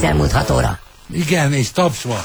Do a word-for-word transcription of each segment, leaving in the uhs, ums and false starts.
elmúlt hat óra. Igen, és taps van.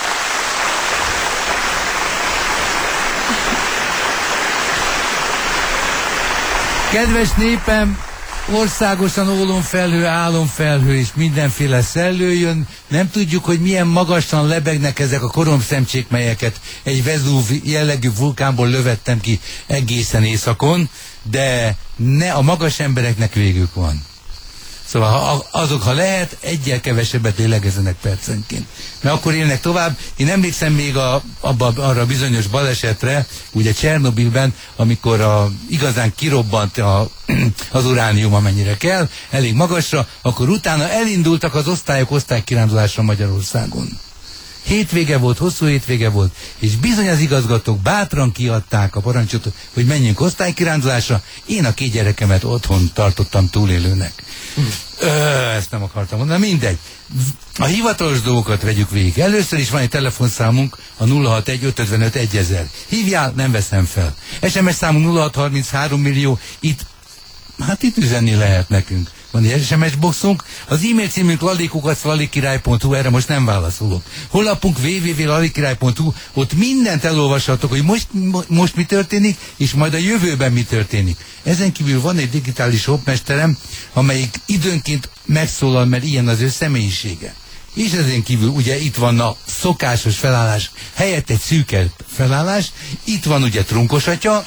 Kedves népem, országosan ólomfelhő, álomfelhő és mindenféle szellő jön. Nem tudjuk, hogy milyen magasan lebegnek ezek a koromszemcsék, melyeket egy Vezúv jellegű vulkánból lövettem ki egészen északon, de ne, a magas embereknek végük van. Szóval ha azok, ha lehet, egyel kevesebbet lélegezzenek percenként. Mert akkor élnek tovább. Én emlékszem még a, abba, arra bizonyos balesetre, ugye Csernobilben, amikor a, igazán kirobbant a, az uránium, amennyire kell, elég magasra, akkor utána elindultak az osztályok osztálykirándulásra Magyarországon. Hétvége volt, hosszú hétvége volt, és bizony az igazgatók bátran kiadták a parancsot, hogy menjünk osztálykirándulásra. Én a két gyerekemet otthon tartottam túlélőnek. Ö, ezt nem akartam mondani, mindegy. A hivatalos dolgokat vegyük végig. Először is van egy telefonszámunk, a nulla hatvanegy ötvenöt egyezer. Hívjál, nem veszem fel. es em es számunk nulla hat harminchárom millió, itt, hát itt üzenni lehet nekünk. Van egy es em es boxunk, az e-mail címünk lalikukac lalikirály pont hu, erre most nem válaszolok. Honlapunk double-u double-u double-u pont lalikirály pont hu, ott mindent elolvashatok, hogy most, most mi történik, és majd a jövőben mi történik. Ezen kívül van egy digitális hopmesterem, amelyik időnként megszólal, mert ilyen az ő személyisége. És ezen kívül ugye itt van a szokásos felállás, helyett egy szűkebb felállás, itt van ugye Trunkos atya,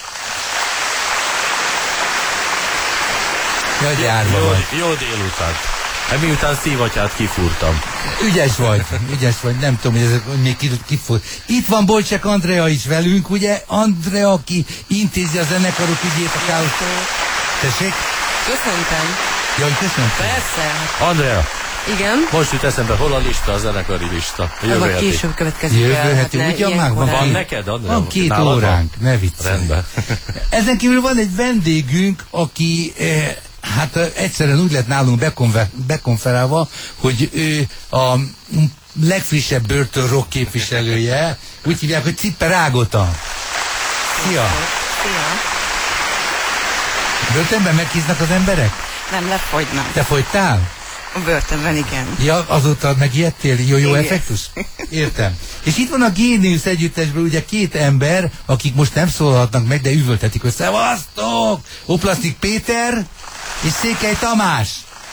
Jaj, árva jó, vagy. Jó délután. Hát miután szívatyát kifúrtam. Ügyes vagy, ügyes vagy, nem tudom, hogy ez még kifúr. Itt van Bolcsek Andrea is velünk, ugye? Andrea, aki intézi a zenekarok ügyét a káosztól. Tessék? Köszöntem. Jaj, köszönöm. Persze. Andrea. Igen? Most jut eszembe, hol a lista, a zenekari lista? A jövő heti. Később következik. Jövő heti, ugyan már van. Van neked, Andrea? Van két Nálad óránk, van? ne viccelj. Rendben. Ezen kívül van egy vendégünk, aki eh, hát eh, egyszerűen úgy lett nálunk bekonver, bekonferálva, hogy ő a legfrissebb börtön rock képviselője, úgy hívják, hogy Cipper Ágota. Szia! Szia! Börtönben meghíznak az emberek? Nem, lefogynak. Te fogytál? A börtönben, igen. Ja, azóta megijedtél? Jó-jó Igen. effektus? Értem. És itt van a Géniusz együttesből ugye két ember, akik most nem szólhatnak meg, de üvöltetik, hogy szevasztok! Oplasznik Péter és Székely Tamás.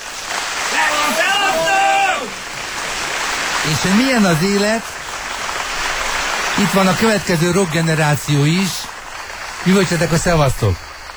És hogy milyen az élet? Itt van a következő rock generáció is. Üvöltsetek a szevasztok!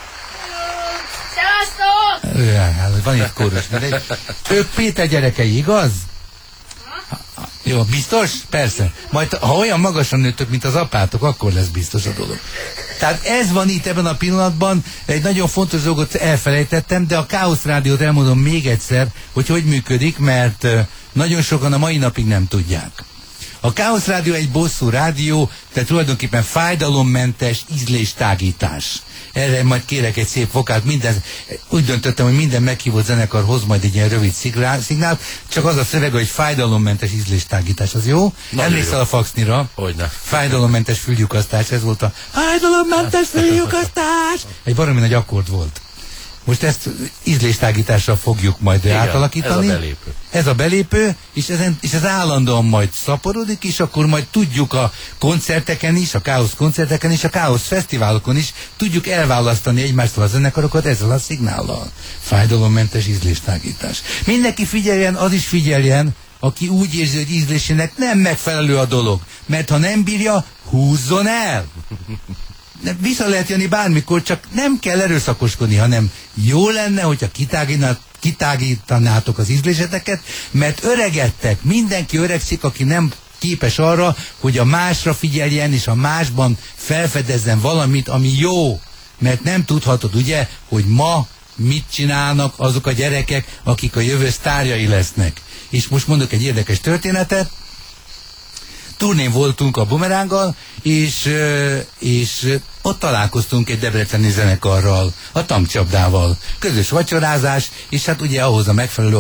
Szevasztok! Van itt kórus. Ők Péter gyerekei, igaz? Jó, biztos? Persze. Majd ha olyan magasan nőttök, mint az apátok, akkor lesz biztos a dolog. Tehát ez van itt ebben a pillanatban. Egy nagyon fontos dolgot elfelejtettem, de a Káosz Rádiót elmondom még egyszer, hogy hogy működik, mert nagyon sokan a mai napig nem tudják. A Káosz Rádió egy bosszú rádió, tehát tulajdonképpen fájdalommentes ízléstágítás. Erre majd kérek egy szép vokát, minden, úgy döntöttem, hogy minden meghívott zenekar hoz majd egy ilyen rövid szignált, csak az a szöveg, hogy fájdalommentes ízléstágítás, az jó? Emlékszel a Faxnira? Hogyne. Fájdalommentes füllyukasztás, ez volt a fájdalommentes füllyukasztás! Egy baromi nagy akkord volt. Most ezt ízléstágítással fogjuk majd igen, átalakítani. Ez a belépő. Ez a belépő, és, ezen, és ez állandóan majd szaporodik, és akkor majd tudjuk a koncerteken is, a Káosz koncerteken is, a Káosz fesztiválokon is tudjuk elválasztani egymástól a zenekarokat ezzel a szignállal. Fájdalommentes ízléstágítás. Mindenki figyeljen, az is figyeljen, aki úgy érzi, hogy ízlésének nem megfelelő a dolog. Mert ha nem bírja, húzzon el! Vissza lehet jönni bármikor, csak nem kell erőszakoskodni, hanem jó lenne, hogyha kitágítanátok az ízléseteket, mert öregedtek, mindenki öregszik, aki nem képes arra, hogy a másra figyeljen, és a másban felfedezzen valamit, ami jó. Mert nem tudhatod, ugye, hogy ma mit csinálnak azok a gyerekek, akik a jövő sztárjai lesznek. És most mondok egy érdekes történetet. Turnén voltunk a Bumeránggal, és, és ott találkoztunk egy debreceni zenekarral, a Tankcsapdával. Közös vacsorázás, és hát ugye ahhoz a megfelelő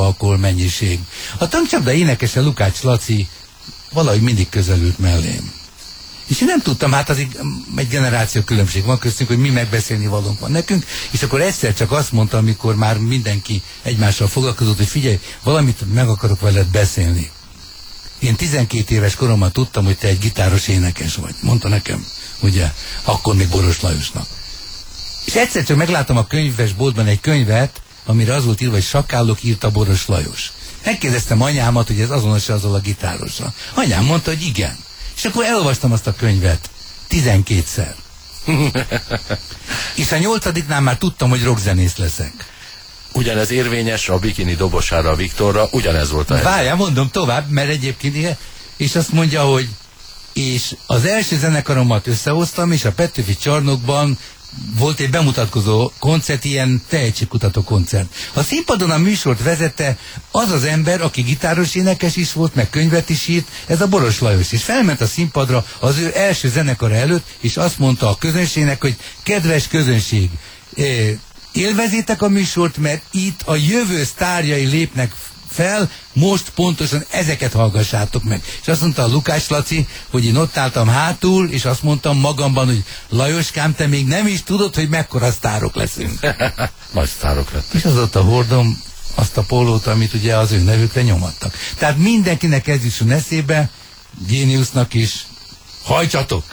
alkoholmennyiség. A Tankcsapda énekese Lukács Laci valahogy mindig közelült mellém. És én nem tudtam, hát az egy, egy generáció különbség van köztünk, hogy mi megbeszélni valónk van nekünk, és akkor egyszer csak azt mondta, amikor már mindenki egymással foglalkozott, hogy figyelj, valamit meg akarok veled beszélni. Én tizenkét éves koromban tudtam, hogy te egy gitáros énekes vagy. Mondta nekem, ugye, akkor még Boros Lajosnak. És egyszer csak megláttam a könyvesboltban egy könyvet, amire az volt írva, hogy Sakállok írta Boros Lajos. Megkérdeztem anyámat, hogy ez azonos azzal a gitárossal. Anyám mondta, hogy igen. És akkor elolvastam azt a könyvet. Tizenkétszer. És a nyolcadiknál már tudtam, hogy rockzenész leszek. Ugyanez érvényes a bikini dobosára, a Viktorra, ugyanez volt a helyzet. Várjál, mondom tovább, mert egyébként igen. És azt mondja, hogy és az első zenekaromat összehoztam, és a Petőfi Csarnokban volt egy bemutatkozó koncert, ilyen tehetségkutató koncert. A színpadon a műsort vezette az az ember, aki gitáros énekes is volt, meg könyvet is írt, ez a Boros Lajos. És felment a színpadra az ő első zenekara előtt, és azt mondta a közönségnek, hogy kedves közönség, élvezétek a műsort, mert itt a jövő sztárjai lépnek fel, most pontosan ezeket hallgassátok meg. És azt mondta a Lukács Laci, hogy én ott álltam hátul, és azt mondtam magamban, hogy Lajoskám, te még nem is tudod, hogy mekkora sztárok leszünk. Nagy sztárok lettek. És azóta hordom azt a pólót, amit ugye az ő nevükre nyomadtak. Tehát mindenkinek ez is eszébe, géniusznak is, hajtsatok!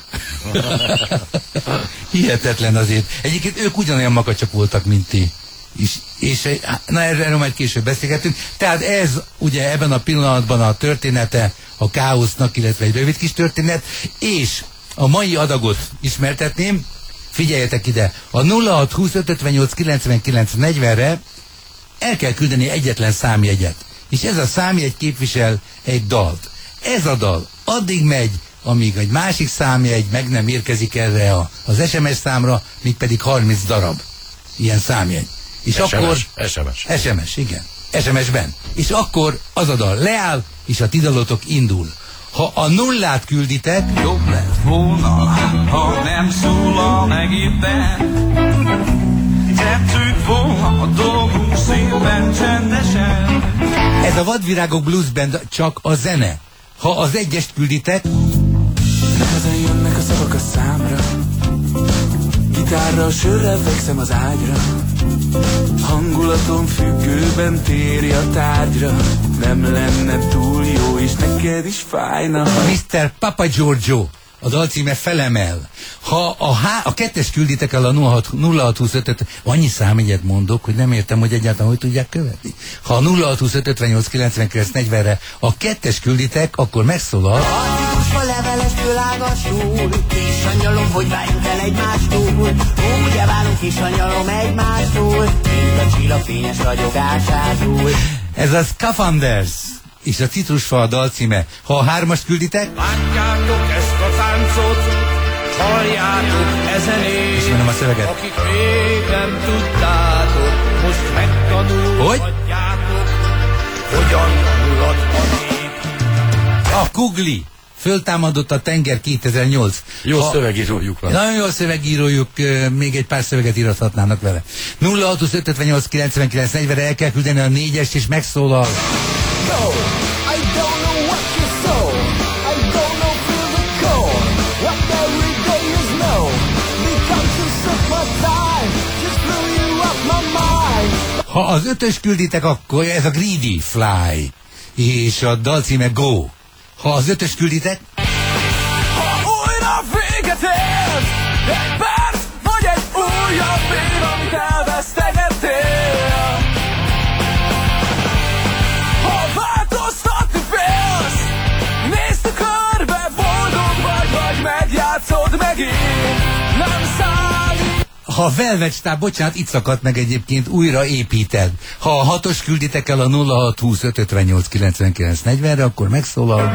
Hihetetlen azért. Egyébként ők ugyanolyan makacsak voltak, mint ti. És, és na erről majd később beszélgetünk. Tehát ez ugye ebben a pillanatban a története a káosznak, illetve egy rövid kis történet, és a mai adagot ismertetném. Figyeljetek ide, a nulla hat huszonöt ötvennyolc kilencvenkilenc negyvenre el kell küldeni egyetlen számjegyet. És ez a számjegy képvisel egy dalt. Ez a dal addig megy, amíg egy másik számjegy meg nem érkezik erre a, az es em es számra, míg pedig harminc darab ilyen számjegy. És es em es, akkor... es em es. es em es, igen. es em es-ben. És akkor az a dal leáll, és a ti dalotok indul. Ha a nullát külditek... Jobb lett volna, ha nem szólal meg éppen. Tettük volna a dolgunk szépen csendesen. Ez a Vadvirágok Blues Band, csak a zene. Ha az egyest külditek... Nehezen jönnek a szavak a számra. Gitárral, sörrel fekszem az ágyra. Hangulatom függőben térj a tárgyra. Nem lenne túl jó, és neked is fájna. miszter Papa Giorgio, a dalcíme Felemel. Ha a, há, a kettes külditek el a nulla hat huszonöt, annyi számjegyet mondok, hogy nem értem, hogy egyáltalán hogy tudják követni. Ha a nulla hat huszonöt ötvennyolc kilencvenkilenc negyvenre a kettes külditek, akkor megszólal. Antikusba leveles főlágasul, kis angyalom, hogy váljunk el egymástól. Ugye válunk kis angyalom egymástól, mint a csillagfényes ragyogásától. Ez a Scafanders, és a Citrusfa a dalcíme. Ha a hármas külditek, Látjátok ezt a táncot, halljátok ezen én. ismerem a szöveget. Akik még nem tudtátok, most megtanulhatjátok, hogyan mulat a nép. A Kugli föltámadott a tenger kétezer-nyolc. Jó Ha- szövegírójuk van. Nagyon jó szövegírójuk, euh, még egy pár szöveget írhatnának vele. nulla hat huszonöt ötvennyolc kilencvenkilenc negyvenre el kell küldeni a négyest, és megszólal. No, I don't know what you saw. I don't know feel the core. What every day is no. Because you took my time. Just blew you up my mind. Ha az ötös külditek, akkor ez a Greedy Fly, és a dalcíme Go. Ha az ötös külditek, Ha újra véget ért, egy perc, vagy egy újabb év, amit elvesztegettél. Ha változtatni félsz, nézd a körbe, boldog vagy, vagy megjátszod megint. Nem számít. ha Velvet Star, bocsánat, itt szakadt meg egyébként, újra építed. Ha a hatos külditek el a nulla hat huszonöt ötvennyolc kilencvenkilenc negyvenre, akkor megszólal.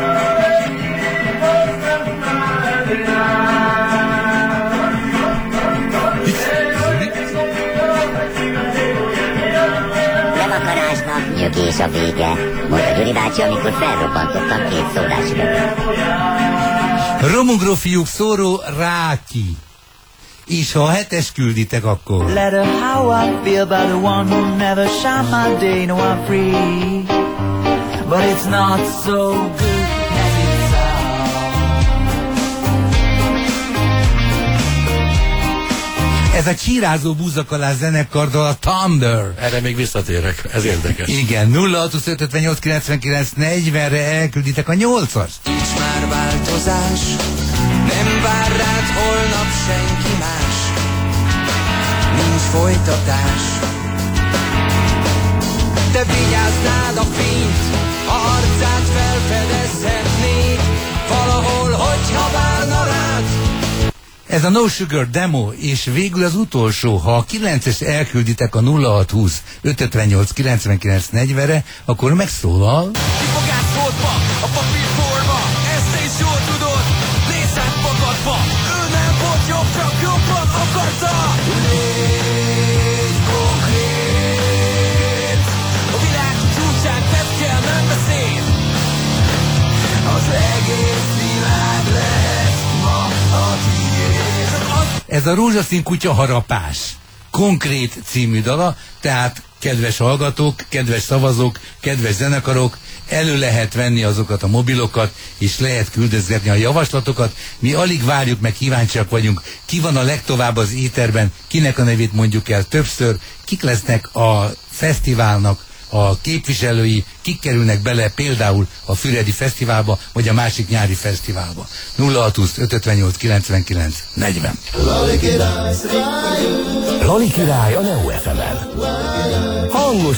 Levakarásnak nyögés a vége, mondta Gyuri bácsi, amikor felrobbantottam két szódás üveget. Romugró fiúk szóró Ráki. És ha a hetes külditek, akkor... Letter how I feel about the one who never shine my day. No, I'm free, but it's not so good as it sounds. Ez a csírázó búzakalás zenekartól a Thunder. Erre még visszatérek, ez érdekes. Igen, nulla hat huszonöt ötvennyolc kilencvenkilenc negyvenre elkülditek a nyolcas. Nincs már változás, nem vár rád holnap senki más. Nincs folytatás. De vigyáznád a fényt, a arcát felfedezhetnéd valahol, hogyha várna rád. Ez a No Sugar demo, és végül az utolsó, ha a kilences elkülditek a nulla hat húsz ötvennyolc kilencvenkilenc negyvenre, akkor megszólal. Kifogászoltva, a papírforma, ezt te is jól tudod, nézz át magadba, ő nem volt jobb, csak jobban akarta. Légy konkrét, a világ csúcsán nem kell, nem beszél. Az egész világ lehet ma a tiéd. Az Ez a Rózsaszín kutya harapás. Konkrét című dala, tehát kedves hallgatók, kedves szavazók, kedves zenekarok, elő lehet venni azokat a mobilokat, és lehet küldözgetni a javaslatokat. Mi alig várjuk, meg kíváncsiak vagyunk, ki van a legtovább az éterben, kinek a nevét mondjuk el többször, kik lesznek a fesztiválnak a képviselői, kik kerülnek bele például a Füredi Fesztiválba, vagy a másik nyári fesztiválba. nulla hat húsz ötvennyolc kilencvenkilenc negyven. Lali király a Neo ef emen. Hangos